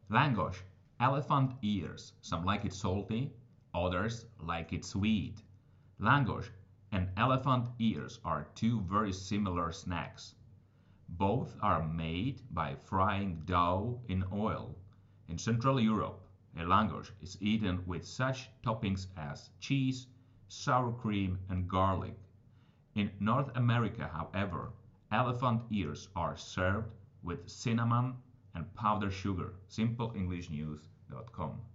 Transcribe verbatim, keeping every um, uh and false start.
Langosh, elephant ears. Some like it salty, others like it sweet. Langosh and elephant ears are two very similar snacks. Both are made by frying dough in oil. In Central Europe, a langosh is eaten with such toppings as cheese, sour cream, and garlic. In North America, however, elephant ears are served with cinnamon and powdered sugar. simple english news dot com